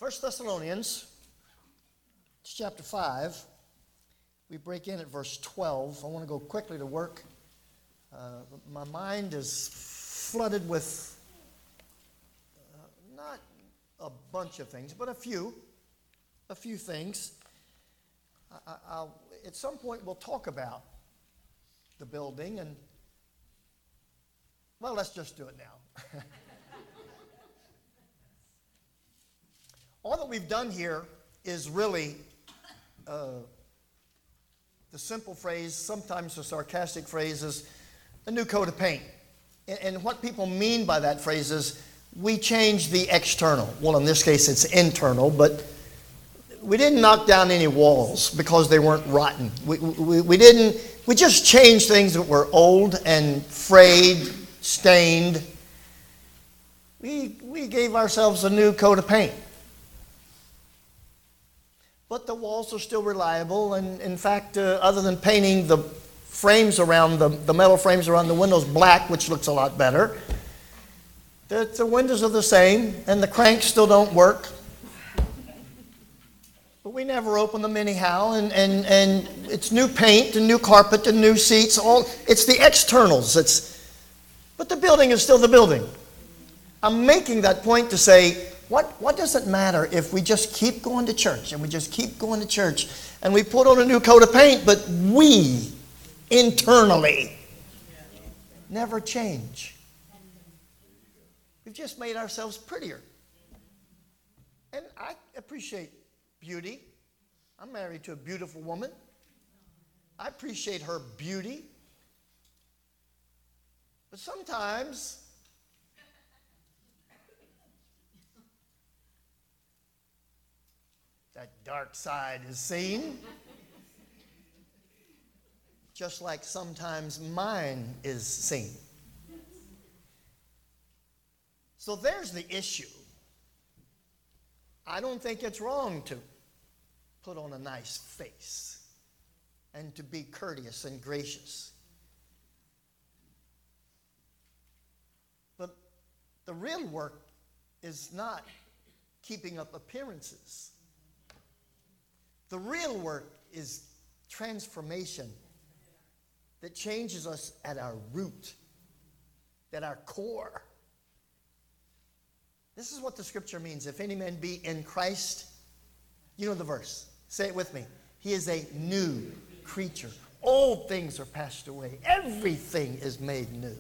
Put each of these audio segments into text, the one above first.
1 Thessalonians chapter 5. We break in at verse 12. I want to go quickly to work. My mind is flooded with not a bunch of things, but a few things. At some point, we'll talk about the building, and, well, let's just do it now. All that we've done here is really the simple phrase, sometimes the sarcastic phrase, is a new coat of paint. And what people mean by that phrase is we changed the external. Well, in this case, it's internal, but we didn't knock down any walls because they weren't rotten. We just changed things that were old and frayed, stained. We gave ourselves a new coat of paint. But the walls are still reliable, and in fact, other than painting the frames around, the metal frames around the windows black, which looks a lot better, the windows are the same, and the cranks still don't work. But we never open them anyhow, and it's new paint and new carpet and new seats. It's the externals. But the building is still the building. I'm making that point to say, what does it matter if we just keep going to church and we just keep going to church and we put on a new coat of paint, but we internally never change? We've just made ourselves prettier. And I appreciate beauty. I'm married to a beautiful woman. I appreciate her beauty. But sometimes that dark side is seen, just like sometimes mine is seen. So there's the issue. I don't think it's wrong to put on a nice face and to be courteous and gracious. But the real work is not keeping up appearances. The real work is transformation that changes us at our root, at our core. This is what the scripture means. If any man be in Christ, you know the verse. Say it with me. He is a new creature. Old things are passed away. Everything is made new.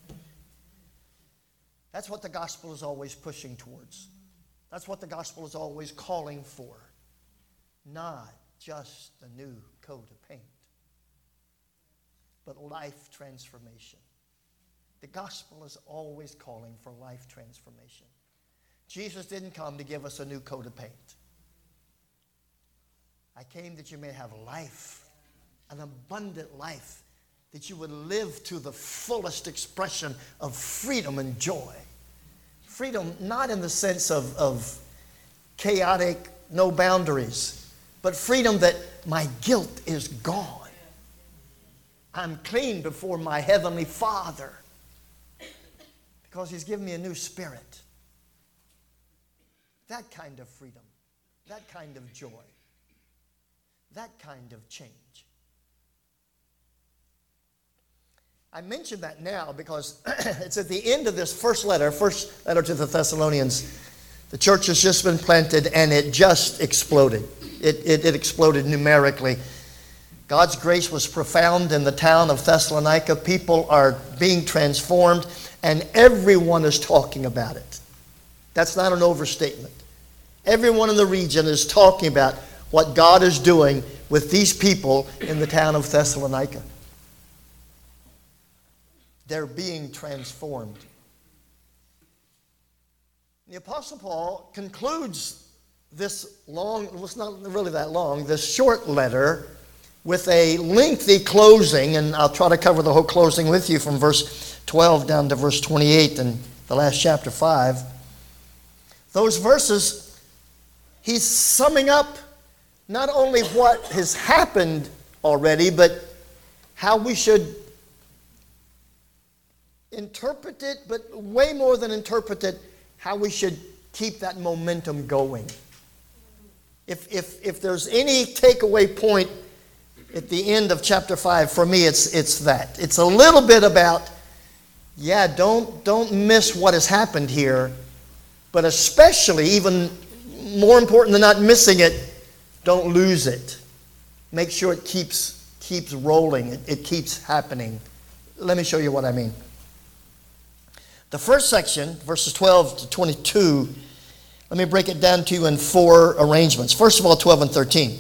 That's what the gospel is always pushing towards. That's what the gospel is always calling for. Not just a new coat of paint, but life transformation. The gospel is always calling for life transformation. Jesus didn't come to give us a new coat of paint. I came that you may have life, an abundant life, that you would live to the fullest expression of freedom and joy. Freedom not in the sense of chaotic, no boundaries, but freedom that my guilt is gone. I'm clean before my heavenly Father because He's given me a new spirit. That kind of freedom, that kind of joy, that kind of change. I mention that now because it's at the end of this first letter to the Thessalonians. The church has just been planted and it just exploded. It exploded numerically. God's grace was profound in the town of Thessalonica. People are being transformed, and everyone is talking about it. That's not an overstatement. Everyone in the region is talking about what God is doing with these people in the town of Thessalonica. They're being transformed. The Apostle Paul concludes this long, well, it's not really that long, this short letter with a lengthy closing, and I'll try to cover the whole closing with you from verse 12 down to verse 28 in the last chapter 5. Those verses, he's summing up not only what has happened already, but how we should interpret it, but way more than interpret it, how we should keep that momentum going. If there's any takeaway point at the end of chapter 5, for me, it's that. It's a little bit about, don't miss what has happened here, but especially, even more important than not missing it, don't lose it. Make sure it keeps rolling. It keeps happening. Let me show you what I mean. The first section, verses 12 to 22, let me break it down to you in 4 arrangements. First of all, 12 and 13.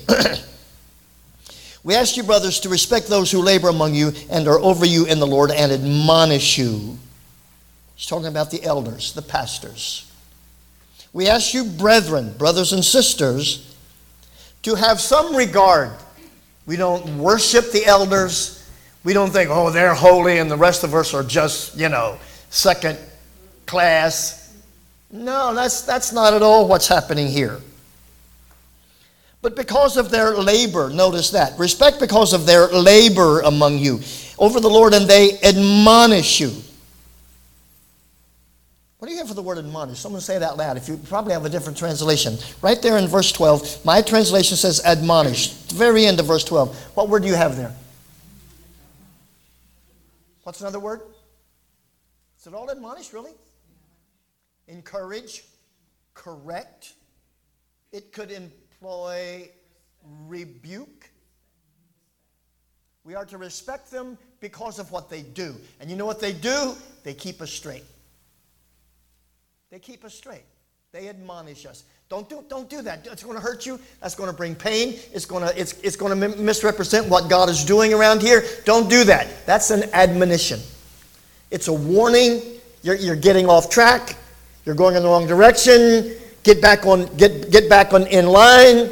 We ask you, brothers, to respect those who labor among you and are over you in the Lord and admonish you. He's talking about the elders, the pastors. We ask you, brethren, brothers and sisters, to have some regard. We don't worship the elders. We don't think, oh, they're holy and the rest of us are just, second class. No, that's not at all what's happening here. But because of their labor, notice that. Respect because of their labor among you over the Lord, and they admonish you. What do you have for the word admonish? Someone say it out loud. If you probably have a different translation. Right there in verse 12, my translation says admonish. The very end of verse 12. What word do you have there? What's another word? Is it all admonish, really? Encourage, correct. It could employ rebuke. We are to respect them because of what they do. And you know what they do? They keep us straight. They keep us straight. They admonish us. Don't do that. It's going to hurt you. That's going to bring pain. It's going to misrepresent what God is doing around here. Don't do that. That's an admonition. It's a warning. You're getting off track. You're going in the wrong direction. Get back in line.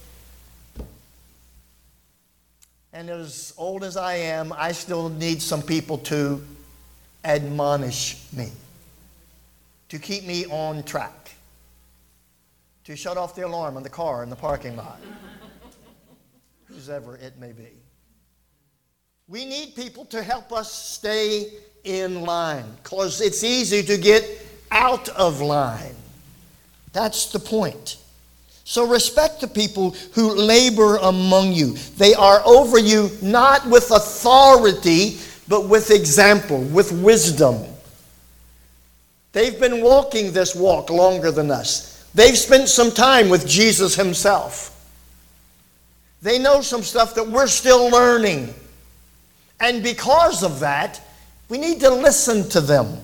And as old as I am, I still need some people to admonish me, to keep me on track, to shut off the alarm on the car in the parking lot, whoever it may be. We need people to help us stay in line, because it's easy to get out of line. That's the point. So respect the people who labor among you. They are over you not with authority, but with example, with wisdom. They've been walking this walk longer than us. They've spent some time with Jesus himself. They know some stuff that we're still learning. And because of that, we need to listen to them.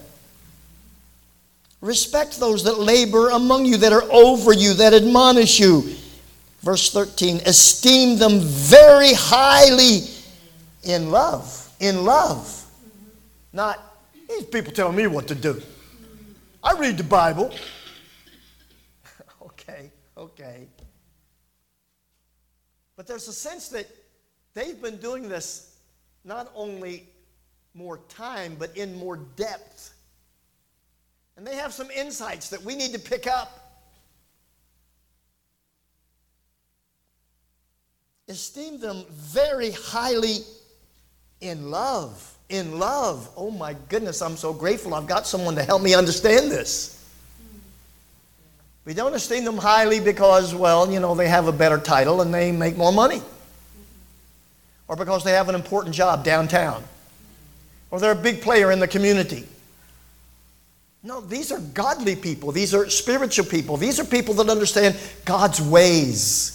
Respect those that labor among you, that are over you, that admonish you. Verse 13, esteem them very highly in love. In love. Not, these people telling me what to do. I read the Bible. Okay. But there's a sense that they've been doing this not only more time, but in more depth. And they have some insights that we need to pick up. Esteem them very highly in love. In love. Oh my goodness, I'm so grateful I've got someone to help me understand this. We don't esteem them highly because, they have a better title and they make more money. Or because they have an important job downtown. Or they're a big player in the community. No, these are godly people. These are spiritual people. These are people that understand God's ways.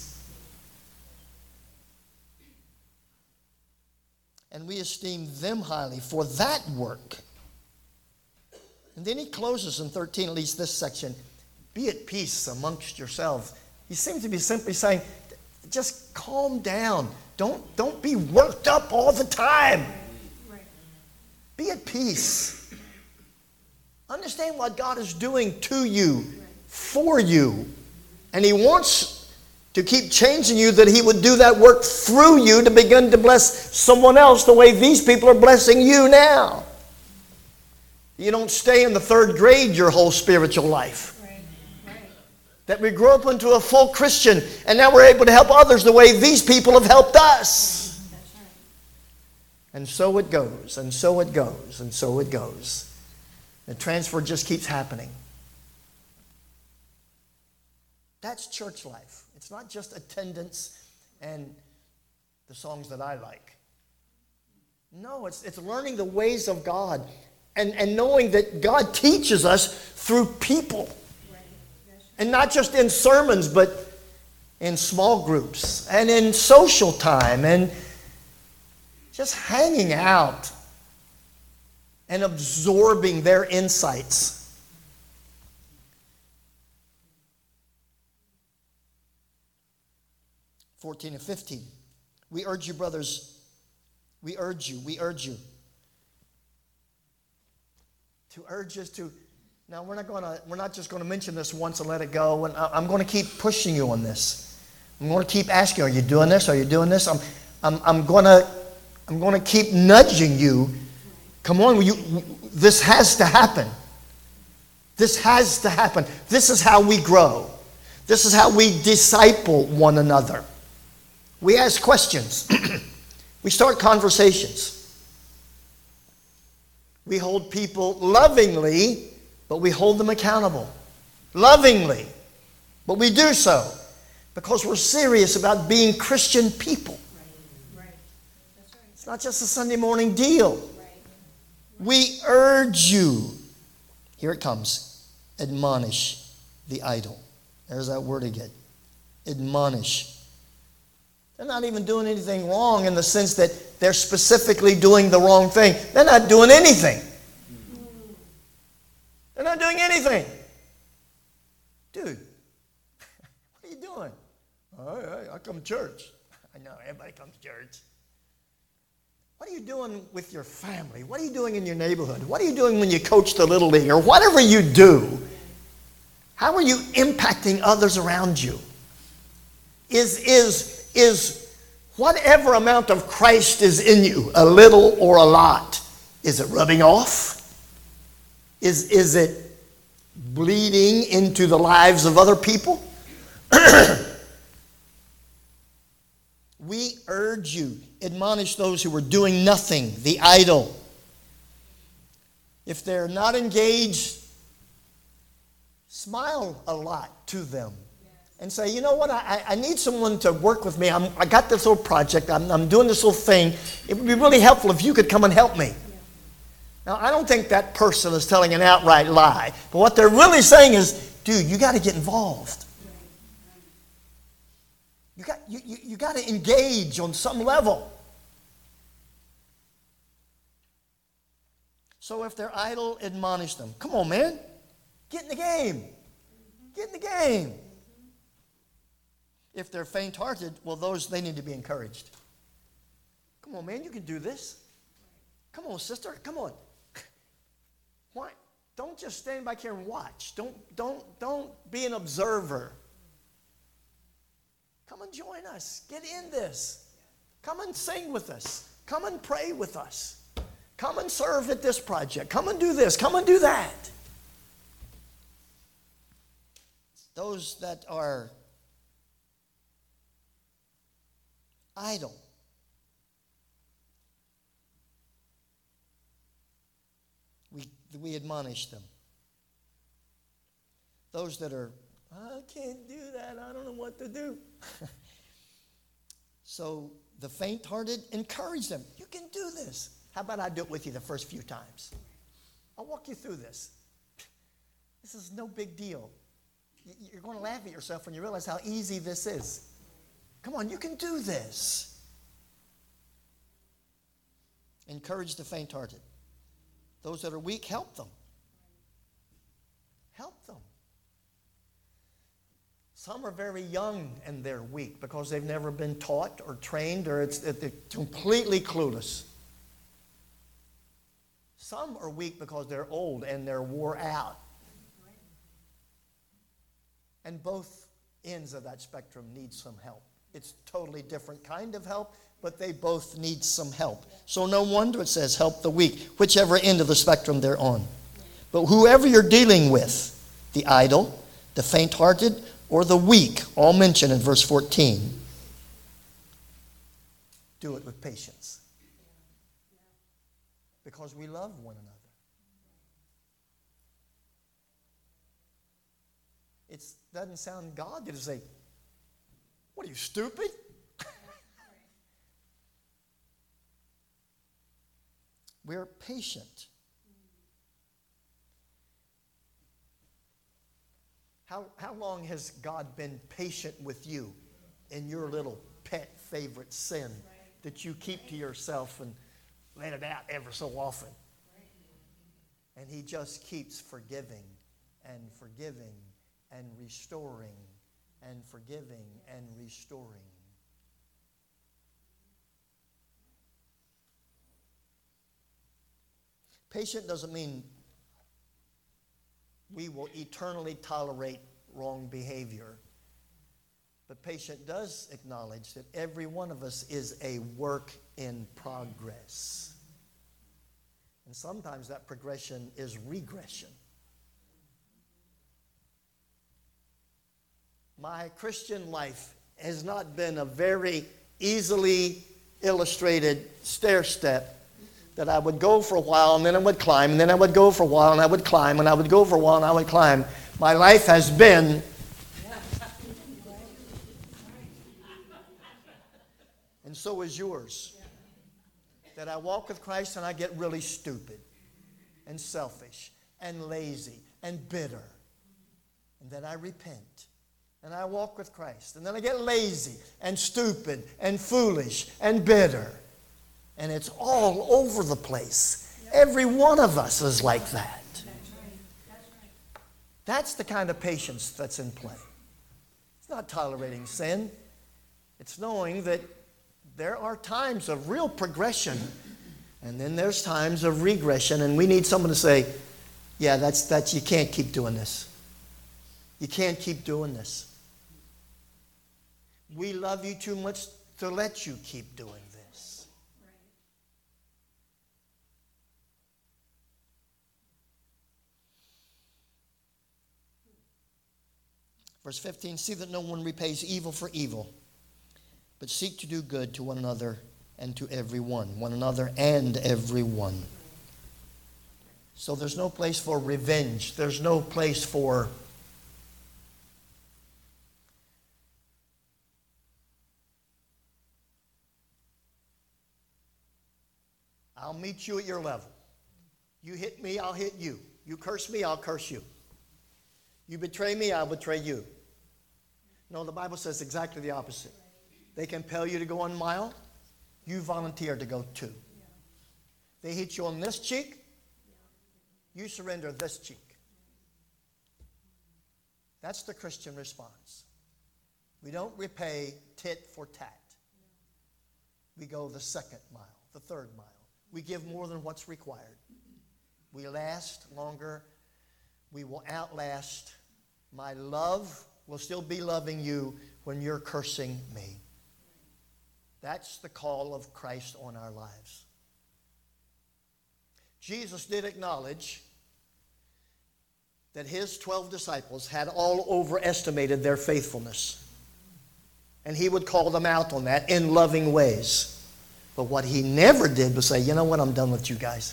And we esteem them highly for that work. And then he closes in 13, at least this section, be at peace amongst yourselves. He seems to be simply saying, just calm down. Don't be worked up all the time. Be at peace. Understand what God is doing to you, for you. And he wants to keep changing you, that he would do that work through you to begin to bless someone else the way these people are blessing you now. You don't stay in the third grade your whole spiritual life. That we grow up into a full Christian, and now we're able to help others the way these people have helped us. And so it goes, and so it goes, and so it goes. The transfer just keeps happening. That's church life. It's not just attendance and the songs that I like. No, it's learning the ways of God and knowing that God teaches us through people. And not just in sermons, but in small groups and in social time and just hanging out and absorbing their insights. (14 and 15). We urge you, brothers, we urge you to urge us to. Now we're not just going to mention this once and let it go. And I'm going to keep pushing you on this. I'm going to keep asking, are you doing this? Are you doing this? I'm going to keep nudging you. Come on, this has to happen. This has to happen. This is how we grow. This is how we disciple one another. We ask questions. We start conversations. We hold people lovingly, but we hold them accountable. Lovingly, but we do so because we're serious about being Christian people. Right. That's right. It's not just a Sunday morning deal. We urge you. Here it comes. Admonish the idle. There's that word again. Admonish. They're not even doing anything wrong in the sense that they're specifically doing the wrong thing. They're not doing anything. They're not doing anything. Dude, what are you doing? I come to church. I know, everybody comes to church. What are you doing with your family? What are you doing in your neighborhood? What are you doing when you coach the Little League? Or whatever you do, how are you impacting others around you? Is whatever amount of Christ is in you, a little or a lot, is it rubbing off? Is it bleeding into the lives of other people? We urge you, admonish those who are doing nothing, the idle. If they're not engaged, smile a lot to them. And say, you know what, I need someone to work with me. I got this little project. I'm doing this little thing. It would be really helpful if you could come and help me. Now, I don't think that person is telling an outright lie. But what they're really saying is, dude, you got to get involved. You got to engage on some level. So if they're idle, admonish them. Come on, man. Get in the game. Get in the game. If they're faint-hearted, well, they need to be encouraged. Come on, man, you can do this. Come on, sister, come on. Why? Don't just stand back here and watch. Don't be an observer. Come and join us. Get in this. Come and sing with us. Come and pray with us. Come and serve at this project. Come and do this. Come and do that. Those that are idle. We admonish them. Those that are, I can't do that. I don't know what to do. So the faint-hearted, encourage them. You can do this. How about I do it with you the first few times? I'll walk you through this. This is no big deal. You're going to laugh at yourself when you realize how easy this is. Come on, you can do this. Encourage the faint-hearted. Those that are weak, help them. Help them. Some are very young and they're weak because they've never been taught or trained, or they're completely clueless. Some are weak because they're old and they're wore out. And both ends of that spectrum need some help. It's totally different kind of help, but they both need some help. So no wonder it says help the weak, whichever end of the spectrum they're on. But whoever you're dealing with, the idle, the faint-hearted, or the weak, all mentioned in verse 14, do it with patience. Because we love one another. It doesn't sound godly to say, what are you, stupid? We're patient. How long has God been patient with you in your little pet favorite sin that you keep to yourself and let it out ever so often? And he just keeps forgiving and forgiving and restoring and forgiving and restoring. Patient doesn't mean we will eternally tolerate wrong behavior. But patient does acknowledge that every one of us is a work in progress. And sometimes that progression is regression. My Christian life has not been a very easily illustrated stair step that I would go for a while and then I would climb, and then I would go for a while and I would climb, and I would go for a while and I would climb. My life has been and so is yours. That I walk with Christ and I get really stupid and selfish and lazy and bitter. And then I repent and I walk with Christ. And then I get lazy and stupid and foolish and bitter. And it's all over the place. Every one of us is like that. That's the kind of patience that's in play. It's not tolerating sin. It's knowing that there are times of real progression, and then there's times of regression, and we need someone to say, yeah, that's you can't keep doing this. You can't keep doing this. We love you too much to let you keep doing this. Verse 15, see that no one repays evil for evil, but seek to do good to one another and to everyone. One another and everyone. So there's no place for revenge. There's no place for I'll meet you at your level. You hit me, I'll hit you. You curse me, I'll curse you. You betray me, I'll betray you. No, the Bible says exactly the opposite. They compel you to go 1 mile, you volunteer to go 2. They hit you on this cheek, you surrender this cheek. That's the Christian response. We don't repay tit for tat. We go the 2nd mile, the 3rd mile. We give more than what's required. We last longer. We will outlast. My love will still be loving you when you're cursing me. That's the call of Christ on our lives. Jesus did acknowledge that his 12 disciples had all overestimated their faithfulness. And he would call them out on that in loving ways. But what he never did was say, you know what, I'm done with you guys.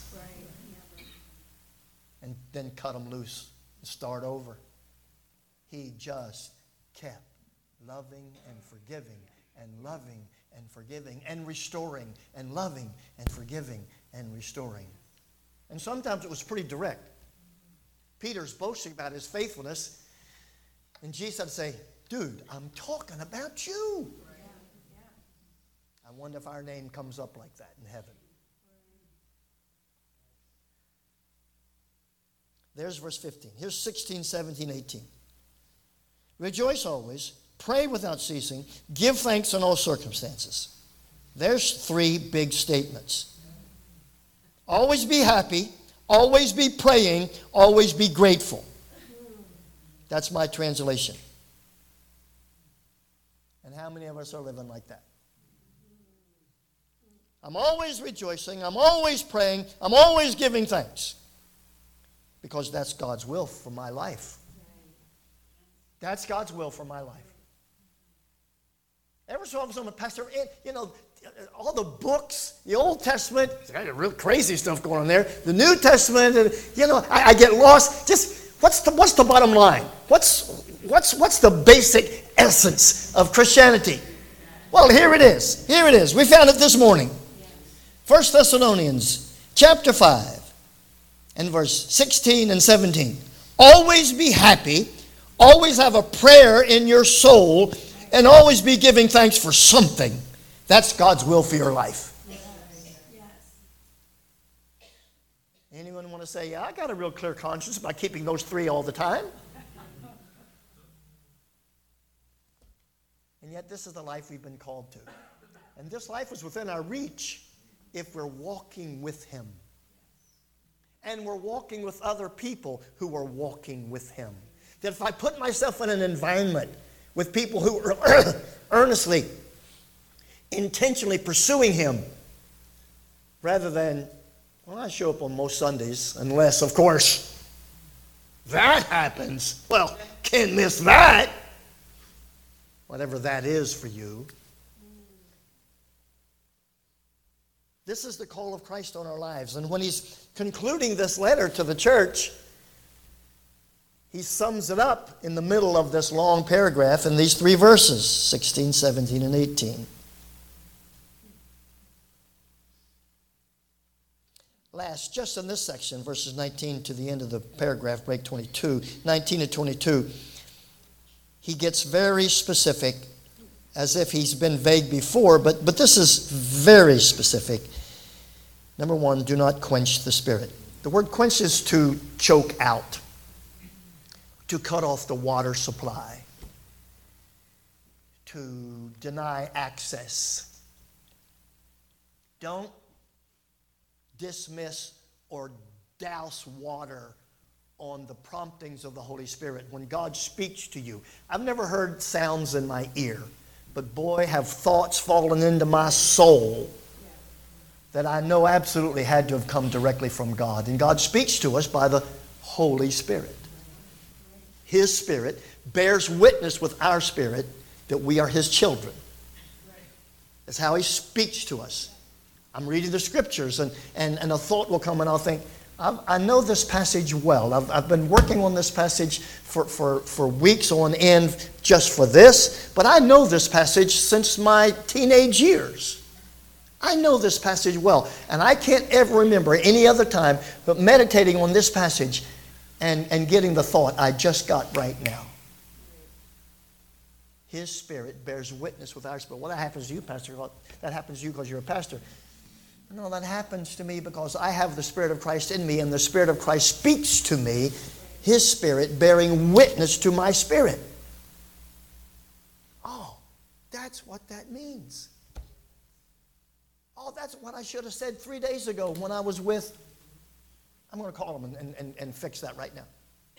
And then cut them loose and start over. He just kept loving and forgiving and loving and forgiving and restoring and loving and forgiving and restoring. And sometimes it was pretty direct. Peter's boasting about his faithfulness, and Jesus would say, dude, I'm talking about you. I wonder if our name comes up like that in heaven. There's verse 15. Here's 16, 17, 18. Rejoice always, pray without ceasing, give thanks in all circumstances. There's 3 big statements. Always be happy, always be praying, always be grateful. That's my translation. And how many of us are living like that? I'm always rejoicing, I'm always praying, I'm always giving thanks. Because that's God's will for my life. That's God's will for my life. Ever so often, Pastor, all the books, the Old Testament, there's real crazy stuff going on there. The New Testament, I get lost. Just what's the bottom line? What's the basic essence of Christianity? Well, here it is. Here it is. We found it this morning. 1 Thessalonians chapter 5 and verse 16 and 17. Always be happy. Always have a prayer in your soul. And always be giving thanks for something. That's God's will for your life. Anyone want to say, yeah, I got a real clear conscience by keeping those three all the time? And yet this is the life we've been called to. And this life is within our reach if we're walking with Him. And we're walking with other people who are walking with Him. That if I put myself in an environment with people who are earnestly, intentionally pursuing Him, rather than, well, I show up on most Sundays, unless, of course, that happens. Well, can't miss that. Whatever that is for you. This is the call of Christ on our lives. And when he's concluding this letter to the church, he sums it up in the middle of this long paragraph in these three verses, 16, 17, and 18. Last, just in this section, verses 19 to the end of the paragraph, break 22, 19 to 22, he gets very specific, as if he's been vague before, but this is very specific. Number one, do not quench the Spirit. The word quench is to choke out, to cut off the water supply, to deny access. Don't dismiss or douse water on the promptings of the Holy Spirit when God speaks to you. I've never heard sounds in my ear, but boy, have thoughts fallen into my soul that I know absolutely had to have come directly from God. And God speaks to us by the Holy Spirit. His Spirit bears witness with our spirit that we are His children. That's how He speaks to us. I'm reading the Scriptures and a thought will come and I'll think, I know this passage well. I've been working on this passage for weeks on end just for this, but I know this passage since my teenage years. I know this passage well, and I can't ever remember any other time but meditating on this passage and getting the thought I just got right now. His Spirit bears witness with our spirit. Well, that happens to you, Pastor. That happens to you because you're a pastor. No, that happens to me because I have the Spirit of Christ in me, and the Spirit of Christ speaks to me, His Spirit bearing witness to my spirit. Oh, that's what that means. Oh, that's what I should have said 3 days ago when I was with, I'm going to call him and fix that right now.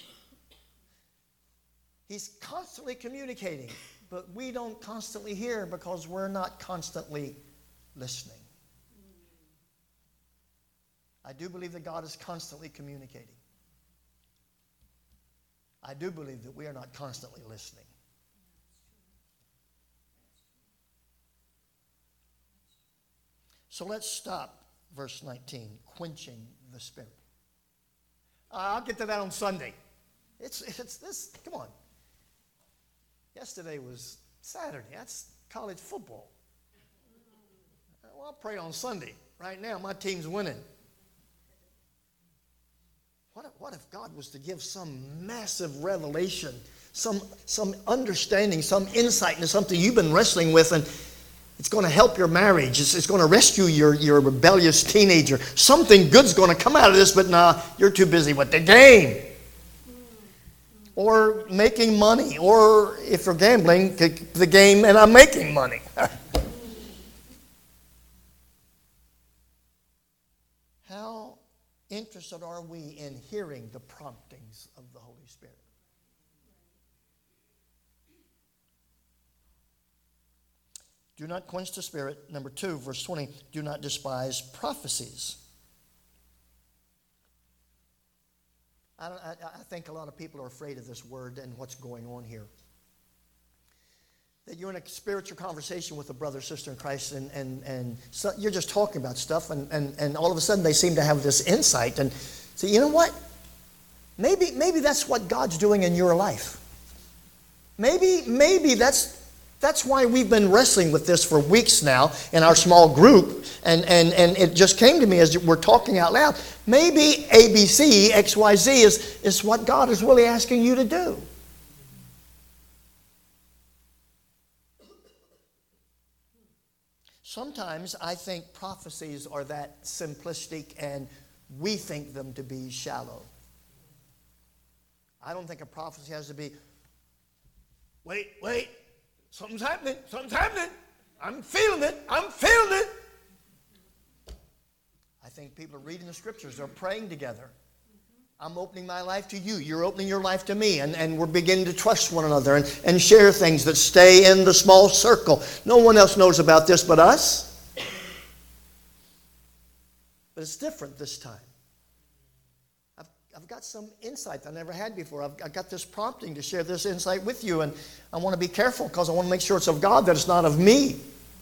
He's constantly communicating, but we don't constantly hear because we're not constantly listening. I do believe that God is constantly communicating. I do believe that we are not constantly listening. So let's stop verse 19, quenching the Spirit. I'll get to that on Sunday. It's this, come on. Yesterday was Saturday. That's college football. Well, I'll pray on Sunday. Right now, my team's winning. What if God was to give some massive revelation, some understanding, some insight into something you've been wrestling with, and it's going to help your marriage. It's going to rescue your rebellious teenager. Something good's going to come out of this, but nah, you're too busy with the game. Or making money. Or if you're gambling, the game and I'm making money. How interested are we in hearing the promptings of the Holy Spirit? Do not quench the Spirit. Number 2, verse 20, do not despise prophecies. I think a lot of people are afraid of this word and what's going on here. That you're in a spiritual conversation with a brother or sister in Christ and so you're just talking about stuff and all of a sudden they seem to have this insight and say, you know what? Maybe that's what God's doing in your life. Maybe that's why we've been wrestling with this for weeks now in our small group, and it just came to me as we're talking out loud. Maybe ABC, XYZ is what God is really asking you to do. Sometimes I think prophecies are that simplistic and we think them to be shallow. I don't think a prophecy has to be, wait, something's happening, I'm feeling it. I think people are reading the scriptures, they're praying together. I'm opening my life to you, you're opening your life to me, and we're beginning to trust one another and share things that stay in the small circle. No one else knows about this but us. But it's different this time. I've got some insight I never had before. I've got this prompting to share this insight with you, and I want to be careful because I want to make sure it's of God, that it's not of me.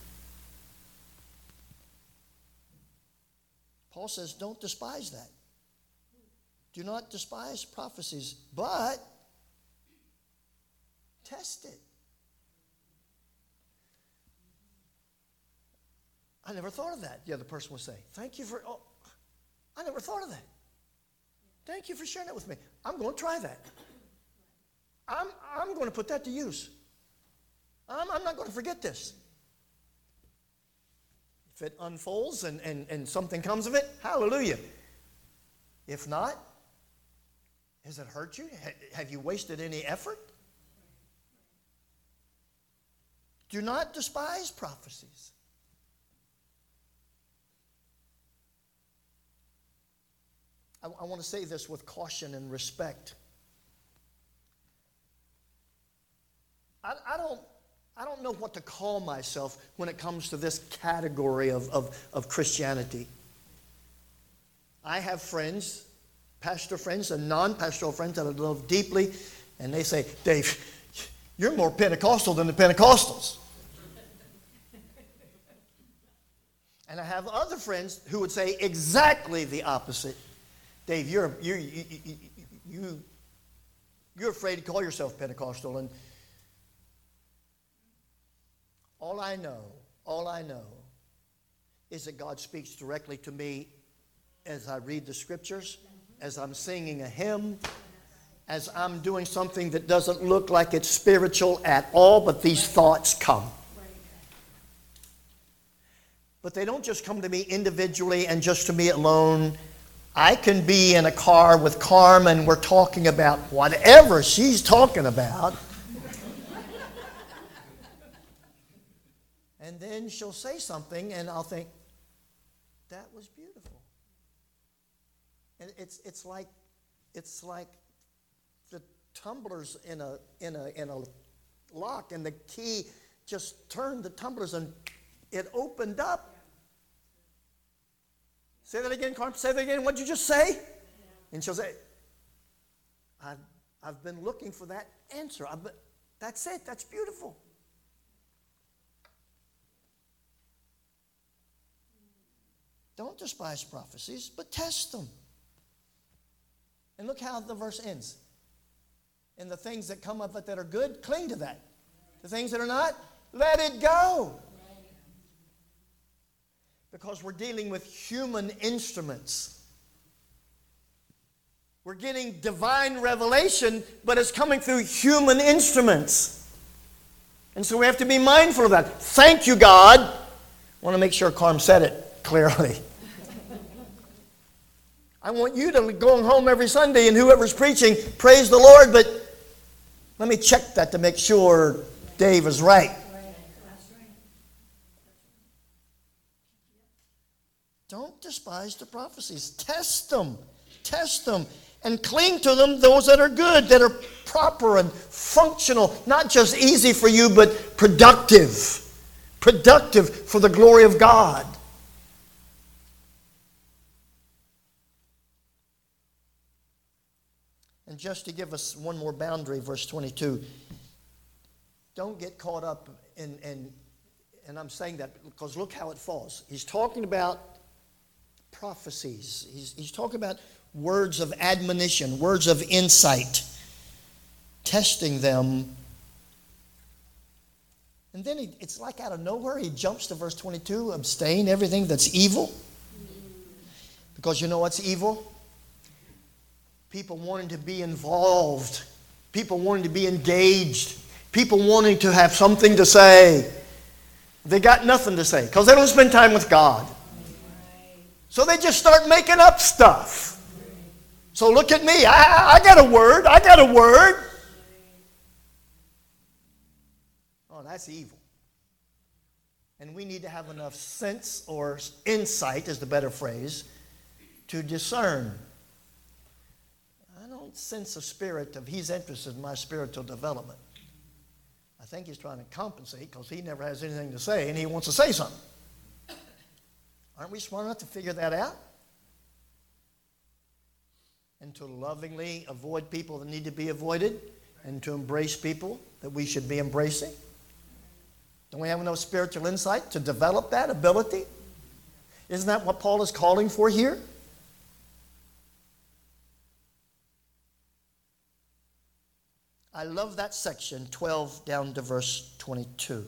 Paul says, don't despise that. Do not despise prophecies, but test it. I never thought of that, the other person would say. Thank you for, I never thought of that. Thank you for sharing that with me. I'm going to try that. I'm going to put that to use. I'm not going to forget this. If it unfolds and something comes of it, hallelujah. If not, has it hurt you? Have you wasted any effort? Do not despise prophecies. I want to say this with caution and respect. I don't know what to call myself when it comes to this category of Christianity. I have friends, pastor friends and non-pastoral friends that I love deeply, and they say, Dave, you're more Pentecostal than the Pentecostals. And I have other friends who would say exactly the opposite. Dave, you're afraid to call yourself Pentecostal, and all I know is that God speaks directly to me as I read the scriptures, as I'm singing a hymn, as I'm doing something that doesn't look like it's spiritual at all, but these thoughts come. But they don't just come to me individually and just to me alone. I can be in a car with Carmen, we're talking about whatever she's talking about. And then she'll say something and I'll think, that was beautiful. And it's like the tumblers in a lock, and the key just turned the tumblers and it opened up. Say that again, Carmen. Say that again. What'd you just say? And she'll say, I've been looking for that answer. That's it. That's beautiful. Don't despise prophecies, but test them. And look how the verse ends. And the things that come of it that are good, cling to that. The things that are not, let it go. Because we're dealing with human instruments. We're getting divine revelation, but it's coming through human instruments. And so we have to be mindful of that. Thank you, God. I want to make sure Carm said it clearly. I want you to go home every Sunday and whoever's preaching, praise the Lord, but let me check that to make sure Dave is right. Don't despise the prophecies. Test them, and cling to them, those that are good, that are proper and functional, not just easy for you, but productive for the glory of God. And just to give us one more boundary, verse 22, don't get caught up in and I'm saying that because look how it falls. He's talking about prophecies. He's talking about words of admonition, words of insight, testing them And then it's like out of nowhere, he jumps to verse 22, abstain everything that's evil. Because you know what's evil? People wanting to be involved. People wanting to be engaged. People wanting to have something to say. They got nothing to say because they don't spend time with God. So they just start making up stuff. So look at me. I got a word. I got a word. Oh, that's evil. And we need to have enough sense or insight, is the better phrase, to discern. I don't sense a spirit of he's interested in my spiritual development. I think he's trying to compensate because he never has anything to say and he wants to say something. Aren't we smart enough to figure that out? And to lovingly avoid people that need to be avoided and to embrace people that we should be embracing? Don't we have enough spiritual insight to develop that ability? Isn't that what Paul is calling for here? I love that section, 12 down to verse 22.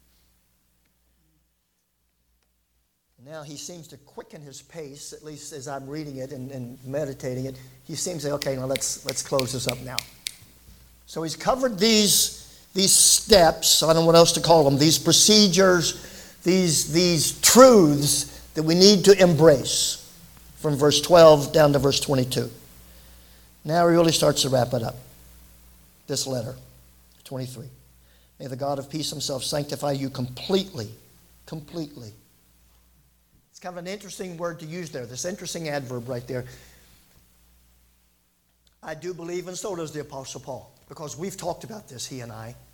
Now he seems to quicken his pace, at least as I'm reading it and meditating it. He seems to say, okay, now let's close this up now. So he's covered these steps, I don't know what else to call them, these procedures, these truths that we need to embrace from verse 12 down to verse 22. Now he really starts to wrap it up. This letter, 23. May the God of peace himself sanctify you completely. Completely. It's kind of an interesting word to use there, this interesting adverb right there. I do believe, and so does the Apostle Paul, because we've talked about this, he and I.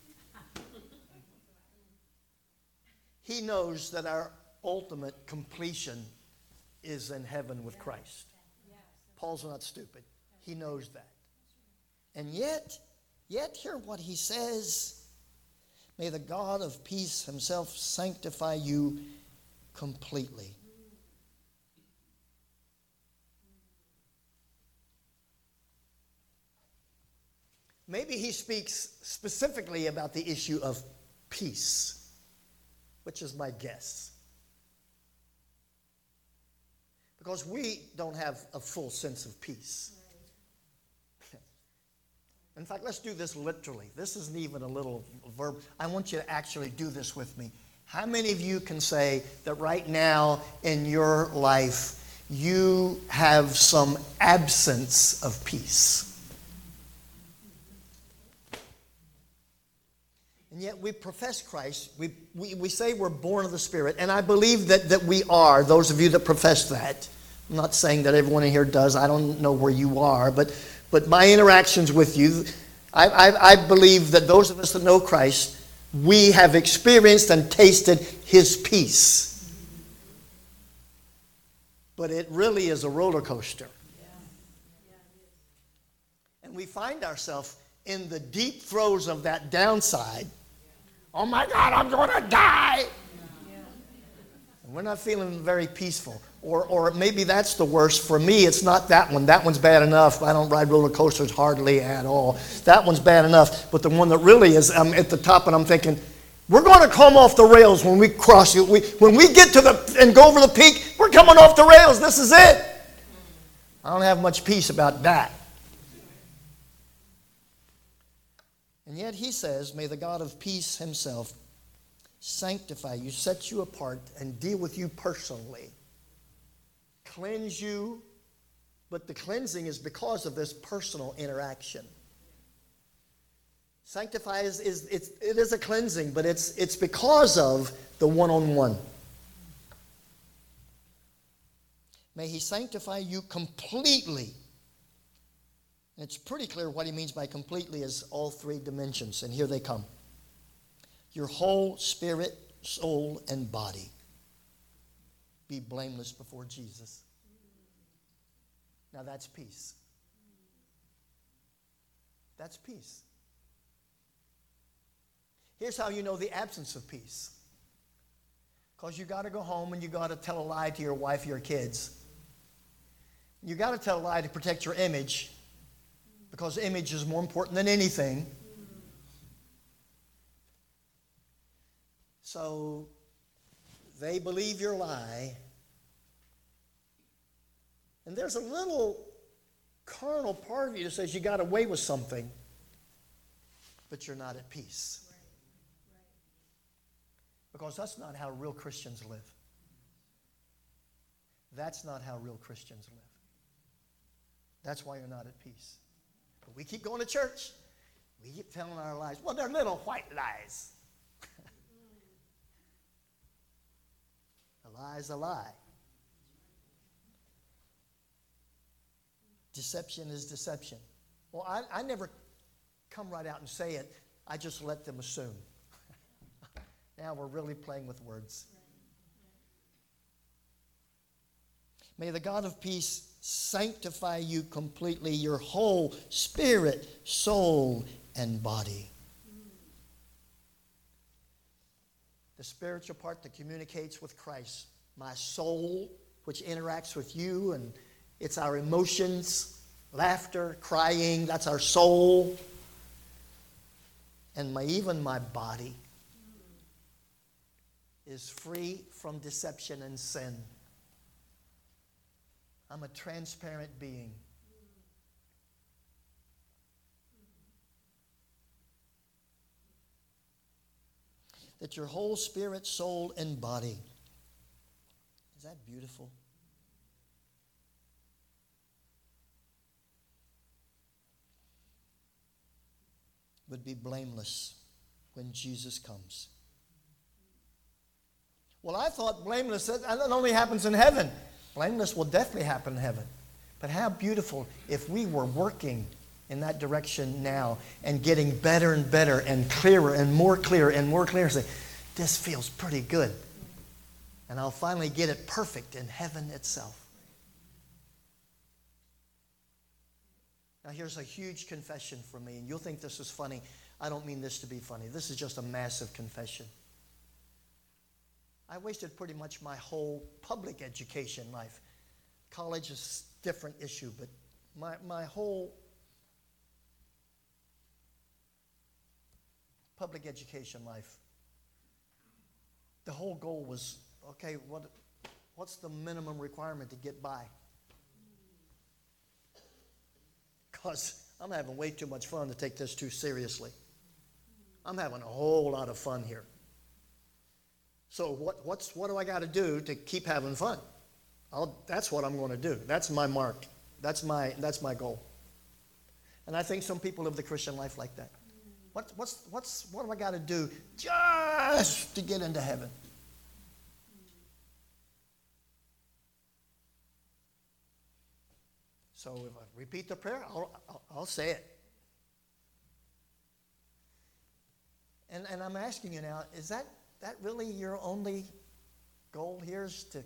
He knows that our ultimate completion is in heaven with Christ. Paul's not stupid. He knows that. And yet hear what he says. May the God of peace himself sanctify you completely. Maybe he speaks specifically about the issue of peace, which is my guess. Because we don't have a full sense of peace. In fact, let's do this literally. This isn't even a little verb. I want you to actually do this with me. How many of you can say that right now in your life you have some absence of peace? And yet we profess Christ. We say we're born of the Spirit. And I believe that we are, those of you that profess that. I'm not saying that everyone in here does. I don't know where you are. But my interactions with you, I believe that those of us that know Christ, we have experienced and tasted his peace. But it really is a roller coaster. And we find ourselves in the deep throes of that downside. Oh my God, I'm going to die. And we're not feeling very peaceful. Or maybe that's the worst. For me, it's not that one. That one's bad enough. I don't ride roller coasters hardly at all. That one's bad enough. But the one that really is, I'm at the top and I'm thinking, we're going to come off the rails when we cross it. When we get to and go over the peak, we're coming off the rails. This is it. I don't have much peace about that. And yet he says, may the God of peace himself sanctify you, set you apart, and deal with you personally. Cleanse you, but the cleansing is because of this personal interaction. Sanctify it is a cleansing, but it's because of the one-on-one. May he sanctify you completely. And it's pretty clear what he means by completely is all three dimensions, and here they come. Your whole spirit, soul, and body be blameless before Jesus. Now that's peace. That's peace. Here's how you know the absence of peace. Because you got to go home and you got to tell a lie to your wife, your kids. You got to tell a lie to protect your image, because image is more important than anything. So they believe your lie. And there's a little carnal part of you that says you got away with something, but you're not at peace. Right. Right. Because that's not how real Christians live. That's not how real Christians live. That's why you're not at peace. But we keep going to church. We keep telling our lies. Well, they're little white lies. A lie is a lie. Deception is deception. Well, I never come right out and say it. I just let them assume. Now we're really playing with words. May the God of peace sanctify you completely, your whole spirit, soul, and body. The spiritual part that communicates with Christ. My soul, which interacts with you, and it's our emotions, laughter, crying, that's our soul. And even my body is free from deception and sin. I'm a transparent being. That your whole spirit, soul, and body. Is that beautiful? Would be blameless when Jesus comes. Well, I thought blameless, that only happens in heaven. Blameless will definitely happen in heaven. But how beautiful if we were working in that direction now and getting better and better and clearer and more clear and more clear. Say, this feels pretty good. And I'll finally get it perfect in heaven itself. Now here's a huge confession from me, and you'll think this is funny. I don't mean this to be funny. This is just a massive confession. I wasted pretty much my whole public education life. College is a different issue, but my whole public education life, the whole goal was, okay, what's the minimum requirement to get by? Because I'm having way too much fun to take this too seriously. I'm having a whole lot of fun here. So what do I got to do to keep having fun? That's what I'm going to do. That's my mark. That's my goal. And I think some people live the Christian life like that. What do I got to do just to get into heaven? So if I repeat the prayer, I'll say it. And I'm asking you now, is that really your only goal here, is to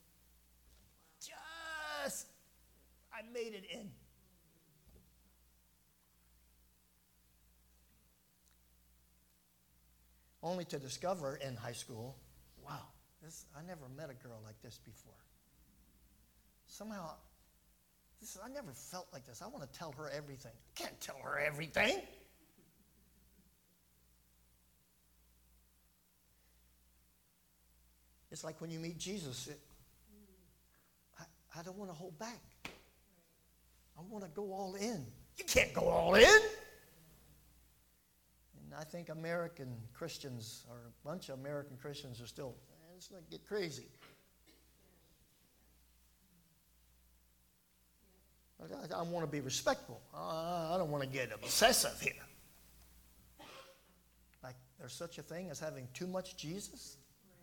just, I made it in? Only to discover in high school, wow, I never met a girl like this before. Somehow, I never felt like this. I want to tell her everything. I can't tell her everything. It's like when you meet Jesus. I don't want to hold back. I want to go all in. You can't go all in. And I think American Christians, or a bunch of American Christians, are still, let's not get crazy. I want to be respectful. I don't want to get obsessive here. Like there's such a thing as having too much Jesus?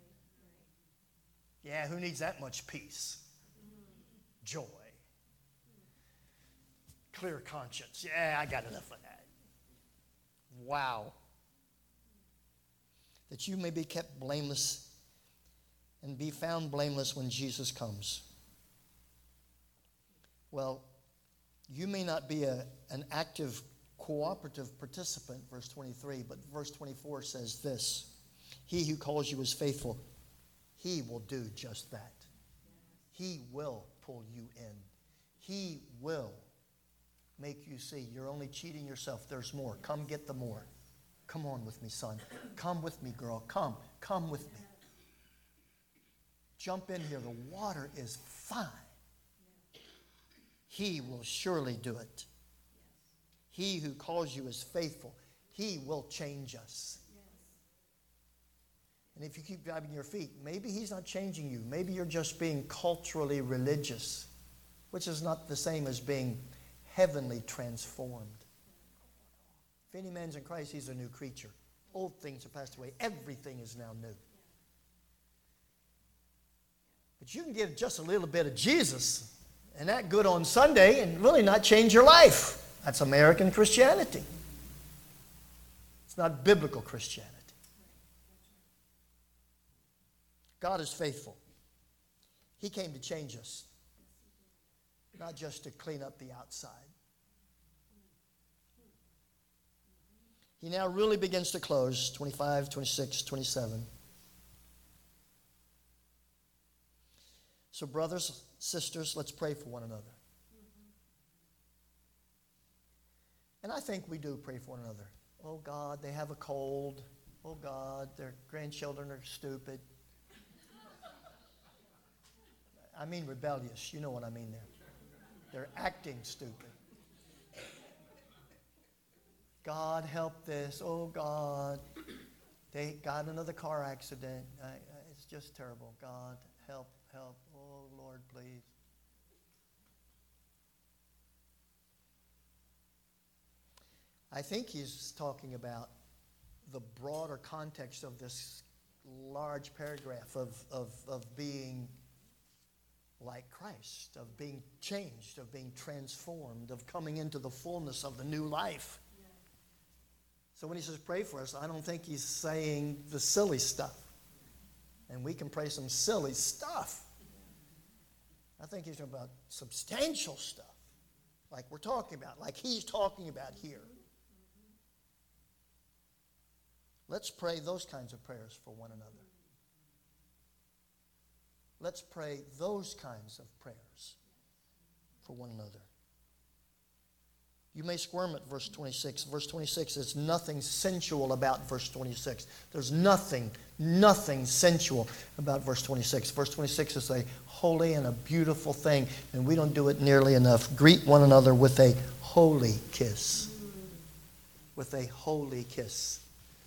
Yeah, who needs that much peace? Joy. Clear conscience. Yeah, I got enough of that. Wow. That you may be kept blameless and be found blameless when Jesus comes. Well, you may not be an active, cooperative participant, verse 23, but verse 24 says this: He who calls you is faithful. He will do just that. He will pull you in. He will make you see you're only cheating yourself. There's more. Come get the more. Come on with me, son. Come with me, girl. Come with me. Jump in here. The water is fine. He will surely do it. He who calls you is faithful. He will change us. And if you keep dragging your feet, maybe he's not changing you. Maybe you're just being culturally religious, which is not the same as being heavenly transformed. If any man's in Christ, he's a new creature. Old things are passed away. Everything is now new. But you can give just a little bit of Jesus and act good on Sunday and really not change your life. That's American Christianity. It's not biblical Christianity. God is faithful. He came to change us, not just to clean up the outside. He now really begins to close, 25, 26, 27. So brothers, sisters, let's pray for one another. And I think we do pray for one another. Oh God, they have a cold. Oh God, their grandchildren are stupid. I mean rebellious. You know what I mean there. They're acting stupid. God, help this. Oh God, they got another car accident. It's just terrible. God, help. Oh Lord, please. I think he's talking about the broader context of this large paragraph of being like Christ, of being changed, of being transformed, of coming into the fullness of the new life. So when he says pray for us, I don't think he's saying the silly stuff. And we can pray some silly stuff. I think he's talking about substantial stuff, like we're talking about, like he's talking about here. Let's pray those kinds of prayers for one another. Let's pray those kinds of prayers for one another. You may squirm at verse 26. Verse 26 is nothing sensual about verse 26. There's nothing sensual about verse 26. Verse 26 is a holy and a beautiful thing, and we don't do it nearly enough. Greet one another with a holy kiss. With a holy kiss.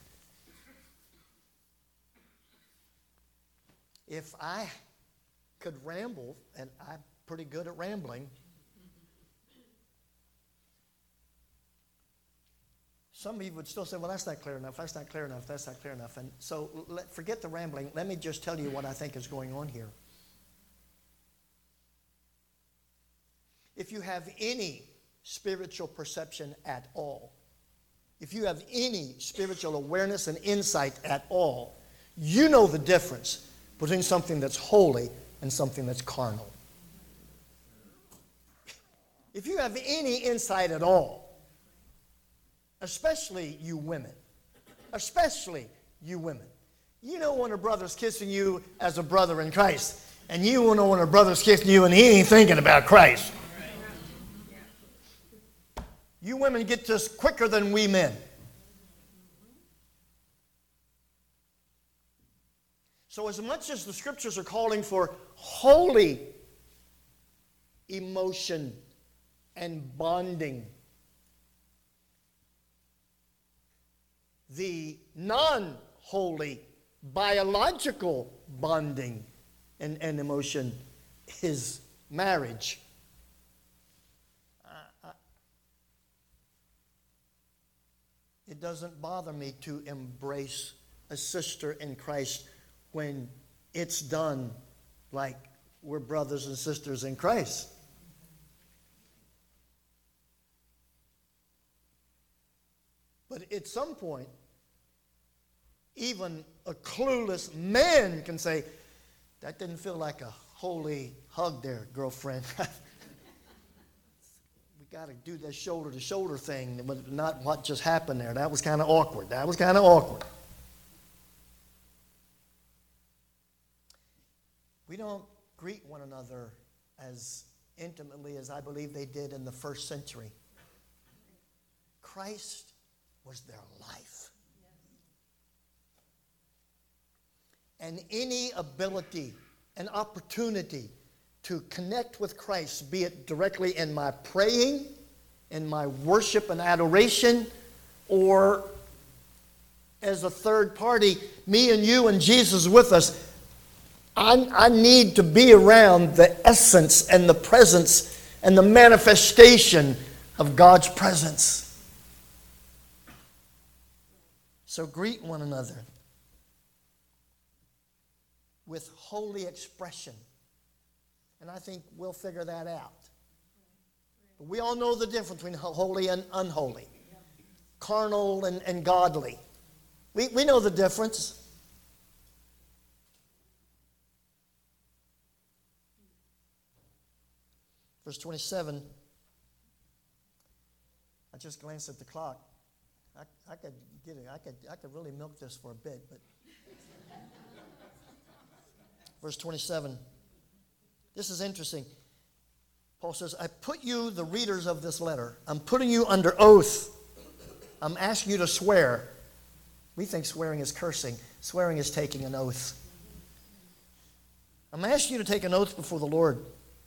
If I could ramble, and I'm pretty good at rambling, some of you would still say, well, that's not clear enough, that's not clear enough, that's not clear enough. And so forget the rambling. Let me just tell you what I think is going on here. If you have any spiritual perception at all, if you have any spiritual awareness and insight at all, you know the difference between something that's holy and something that's carnal. If you have any insight at all, especially you women, you know when a brother's kissing you as a brother in Christ, and you know when a brother's kissing you and he ain't thinking about Christ. You women get this quicker than we men. So as much as the scriptures are calling for holy emotion and bonding, the non-holy biological bonding and emotion is marriage. It doesn't bother me to embrace a sister in Christ when it's done like we're brothers and sisters in Christ. But at some point, even a clueless man can say, that didn't feel like a holy hug there, girlfriend. We got to do that shoulder-to-shoulder thing, but not what just happened there. That was kind of awkward. We don't greet one another as intimately as I believe they did in the first century. Christ was their life. and any ability and opportunity to connect with Christ, be it directly in my praying, in my worship and adoration, or as a third party, me and you and Jesus with us, I need to be around the essence and the presence and the manifestation of God's presence. So greet one another with holy expression. And I think we'll figure that out. But we all know the difference between holy and unholy, carnal and godly. We know the difference. Verse 27, I just glanced at the clock. I could get it. I could really milk this for a bit, but verse 27. This is interesting. Paul says, I put you, the readers of this letter, I'm putting you under oath. I'm asking you to swear. We think swearing is cursing. Swearing is taking an oath. I'm asking you to take an oath before the Lord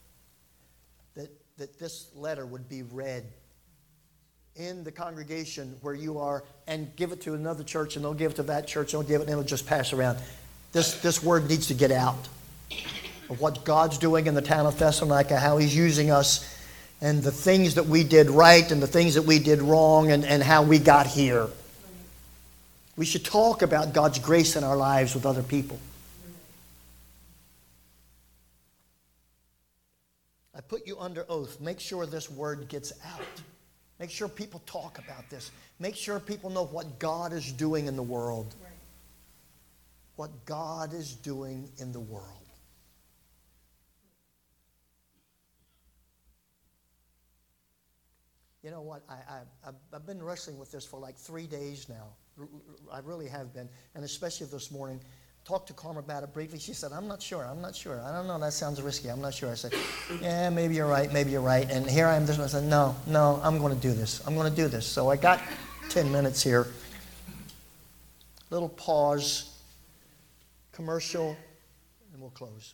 that this letter would be read in the congregation where you are, and give it to another church, and they'll give it to that church, and they'll give it, and it'll just pass around. This word needs to get out of what God's doing in the town of Thessalonica, how He's using us, and the things that we did right and the things that we did wrong, and how we got here. We should talk about God's grace in our lives with other people. I put you under oath. Make sure this word gets out. Make sure people talk about this. Make sure people know what God is doing in the world. Right. What God is doing in the world. You know what? I've been wrestling with this for like 3 days now. I really have been. And especially this morning. Talked to Carmen about it briefly. She said, I'm not sure. I don't know. That sounds risky. I'm not sure. I said, yeah, maybe you're right. And here I am. I said, no, I'm going to do this. So I got 10 minutes here. Little pause. Commercial. And we'll close.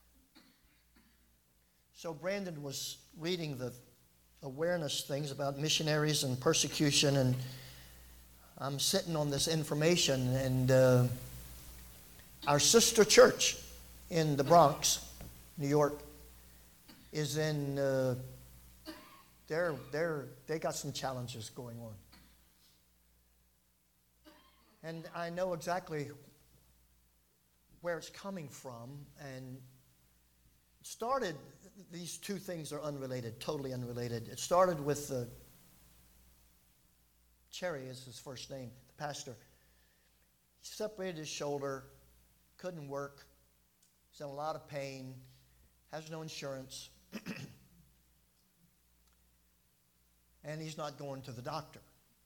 So Brandon was reading the awareness things about missionaries and persecution. And I'm sitting on this information. And our sister church in the Bronx, New York, is in, they got some challenges going on. And I know exactly where it's coming from. And it started, these two things are unrelated, totally unrelated. It started with Cherry is his first name, the pastor. He separated his shoulder. Couldn't work. He's in a lot of pain. Has no insurance. And he's not going to the doctor.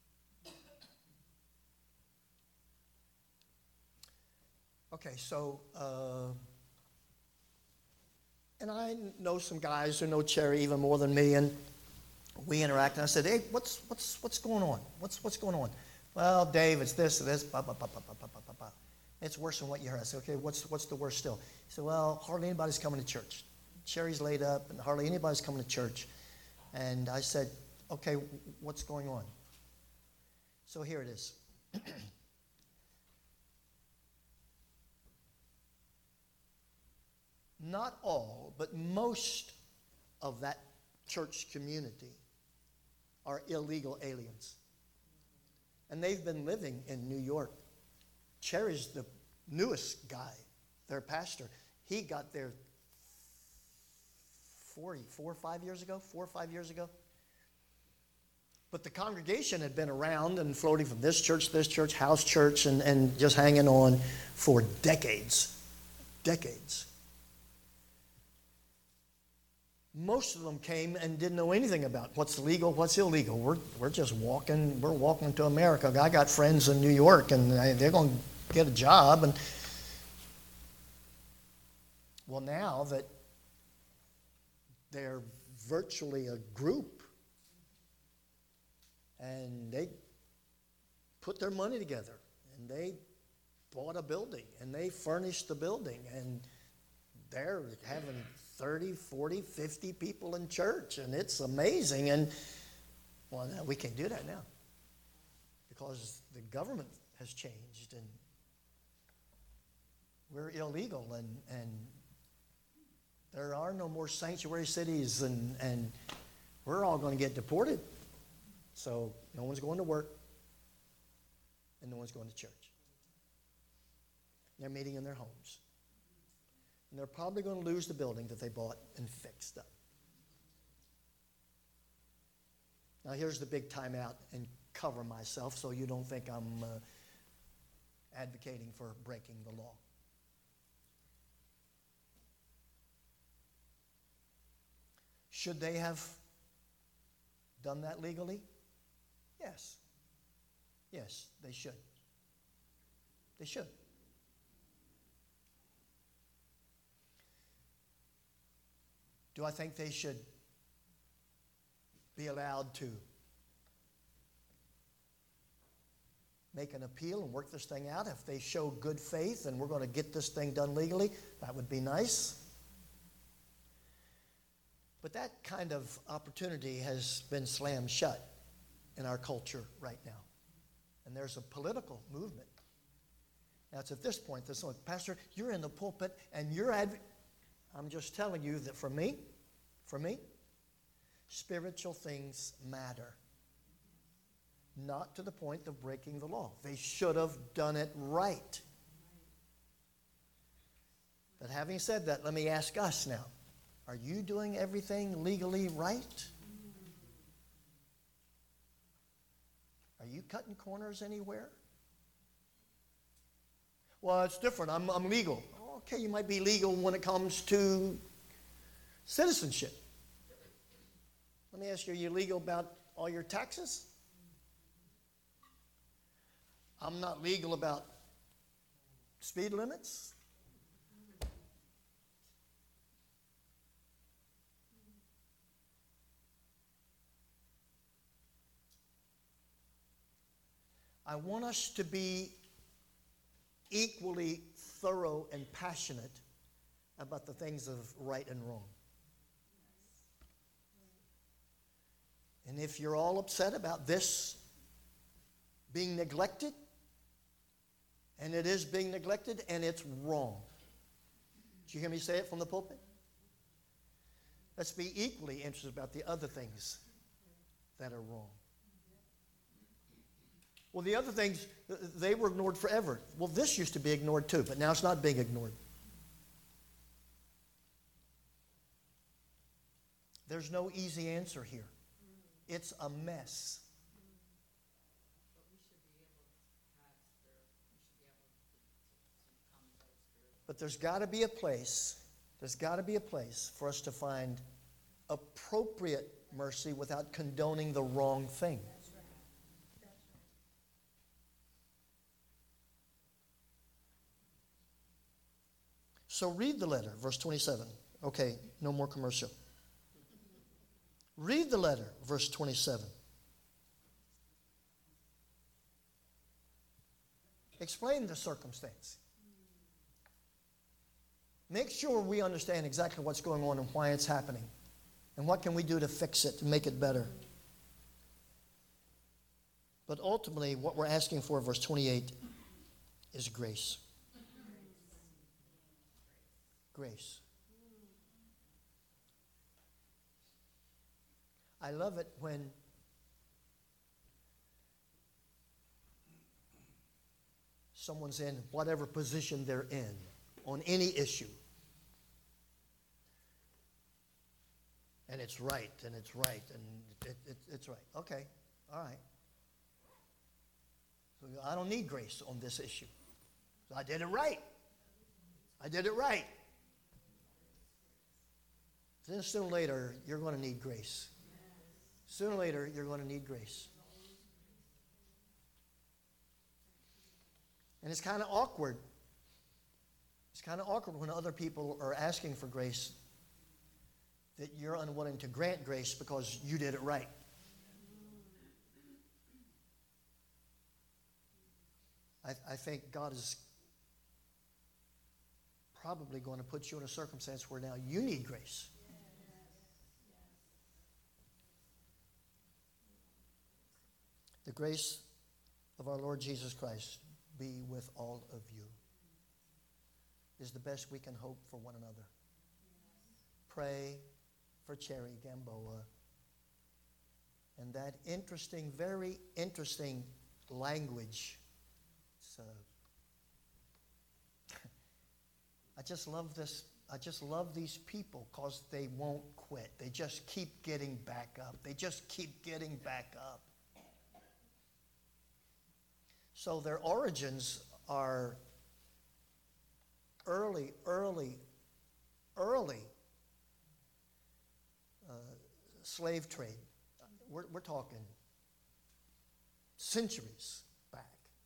Okay, so, and I know some guys who know Cherry even more than me, and we interact. And I said, hey, what's going on? What's going on? Well, Dave, it's this, blah, blah, blah, blah, blah, blah, blah, blah. It's worse than what you heard. I said, okay, what's the worst still? He said, well, hardly anybody's coming to church. Cherry's laid up, and hardly anybody's coming to church. And I said, okay, what's going on? So here it is. Not all, but most of that church community are illegal aliens. And they've been living in New York. Cherry's the newest guy, their pastor. He got there 4 or 5 years ago. But the congregation had been around and floating from this church, house church, and just hanging on for decades. Decades. Most of them came and didn't know anything about what's legal, what's illegal. We're just walking. We're walking to America. I got friends in New York, and they're going to get a job. And well, now that they're virtually a group, and they put their money together, and they bought a building and they furnished the building and they're having 30, 40, 50 people in church and it's amazing. And well, no, we can't do that now because the government has changed and we're illegal and there are no more sanctuary cities and we're all going to get deported. So no one's going to work and no one's going to church. They're meeting in their homes. And they're probably going to lose the building that they bought and fixed up. Now here's the big timeout and cover myself so you don't think I'm advocating for breaking the law. Should they have done that legally? Yes. Yes, they should. They should. Do I think they should be allowed to make an appeal and work this thing out? If they show good faith and we're going to get this thing done legally, that would be nice. But that kind of opportunity has been slammed shut in our culture right now. And there's a political movement. Now it's at this point that someone, Pastor, you're in the pulpit and you're I'm just telling you that for me, spiritual things matter. Not to the point of breaking the law. They should have done it right. But having said that, let me ask us now. Are you doing everything legally right? Are you cutting corners anywhere? Well, it's different. I'm legal. Okay, you might be legal when it comes to citizenship. Let me ask you, are you legal about all your taxes? I'm not legal about speed limits. I want us to be equally thorough and passionate about the things of right and wrong. And if you're all upset about this being neglected, and it is being neglected, and it's wrong. Did you hear me say it from the pulpit? Let's be equally interested about the other things that are wrong. Well, the other things, they were ignored forever. Well, this used to be ignored too, but now it's not being ignored. There's no easy answer here. It's a mess. But we should be able to have spirit. We should be able to come to the spirit. But there's got to be a place for us to find appropriate mercy without condoning the wrong thing. That's right. That's right. So read the letter, verse 27. Okay, no more commercial. Read the letter, verse 27. Explain the circumstance. Make sure we understand exactly what's going on and why it's happening. And what can we do to fix it, to make it better. But ultimately, what we're asking for, verse 28, is grace. Grace. I love it when someone's in whatever position they're in on any issue. And it's right, and it's right, and it's right. Okay, all right. So I don't need grace on this issue. So I did it right. I did it right. Then sooner or later, you're going to need grace. Sooner or later, you're going to need grace. And it's kind of awkward. It's kind of awkward when other people are asking for grace that you're unwilling to grant grace because you did it right. I think God is probably going to put you in a circumstance where now you need grace. The grace of our Lord Jesus Christ be with all of you is the best we can hope for one another. Pray for Cherry Gamboa and that interesting, very interesting language. It's, I just love this. I just love these people because they won't quit. They just keep getting back up. They just keep getting back up. So their origins are early slave trade. We're talking centuries back.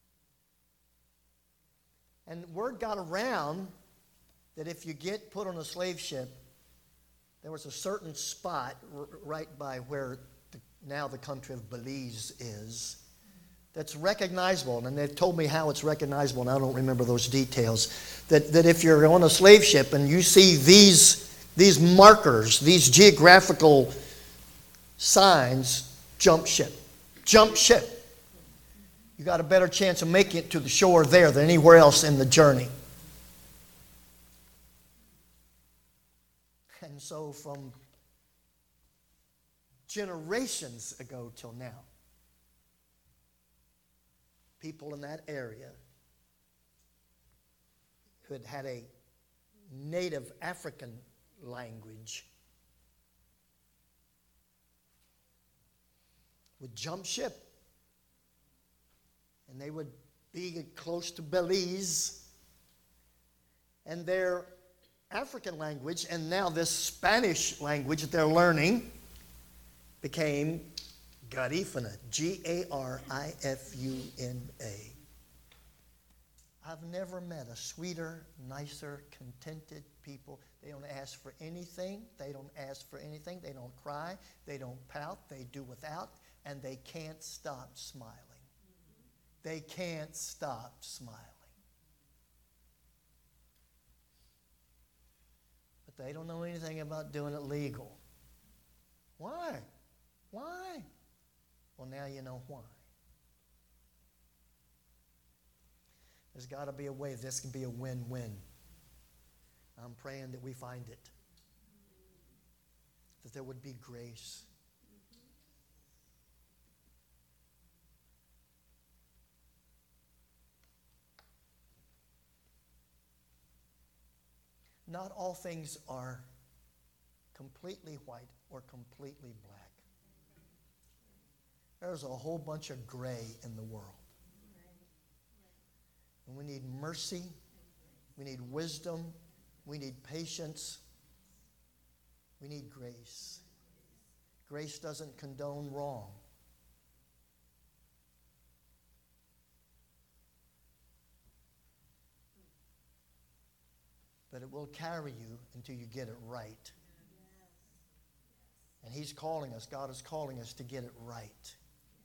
And word got around that if you get put on a slave ship, there was a certain spot right by where now the country of Belize is that's recognizable. And they've told me how it's recognizable, and I don't remember those details. That if you're on a slave ship and you see these markers, these geographical signs, jump ship. Jump ship. You got a better chance of making it to the shore there than anywhere else in the journey. And so from generations ago till now, people in that area who had had a native African language would jump ship, and they would be close to Belize, and their African language, and now this Spanish language that they're learning, became Garifuna, Garifuna. I've never met a sweeter, nicer, contented people. They don't ask for anything. They don't ask for anything. They don't cry. They don't pout. They do without, and they can't stop smiling. They can't stop smiling. But they don't know anything about doing it legal. Why? Why? Well, now you know why. There's got to be a way. This can be a win-win. I'm praying that we find it. That there would be grace. Not all things are completely white or completely black. There's a whole bunch of gray in the world. And we need mercy. We need wisdom. We need patience. We need grace. Grace doesn't condone wrong. But it will carry you until you get it right. And He's calling us, God is calling us to get it right.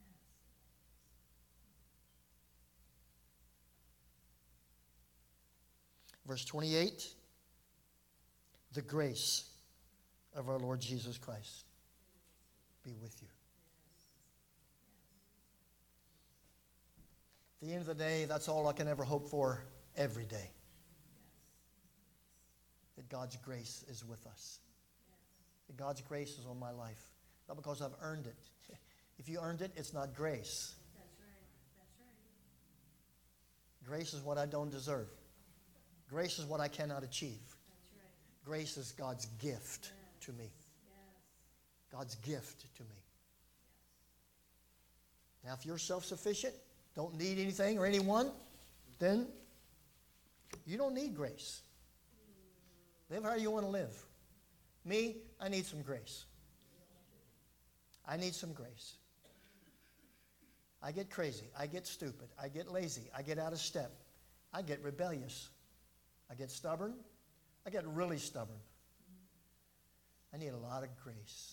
Verse 28, the grace of our Lord Jesus Christ be with you. At the end of the day, that's all I can ever hope for every day. That God's grace is with us. That God's grace is on my life. Not because I've earned it. If you earned it, it's not grace. That's right. That's right. Grace is what I don't deserve. Grace is what I cannot achieve. That's right. Grace is God's gift to me. Yes. God's gift to me. Now, if you're self-sufficient, don't need anything or anyone, then you don't need grace. Live how you want to live. Me, I need some grace. I need some grace. I get crazy. I get stupid. I get lazy. I get out of step. I get rebellious. I get stubborn. I get really stubborn. I need a lot of grace.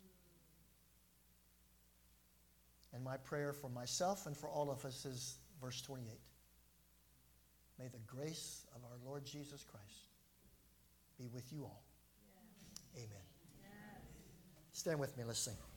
And my prayer for myself and for all of us is verse 28. May the grace of our Lord Jesus Christ be with you all. Amen. Stand with me. Let's sing.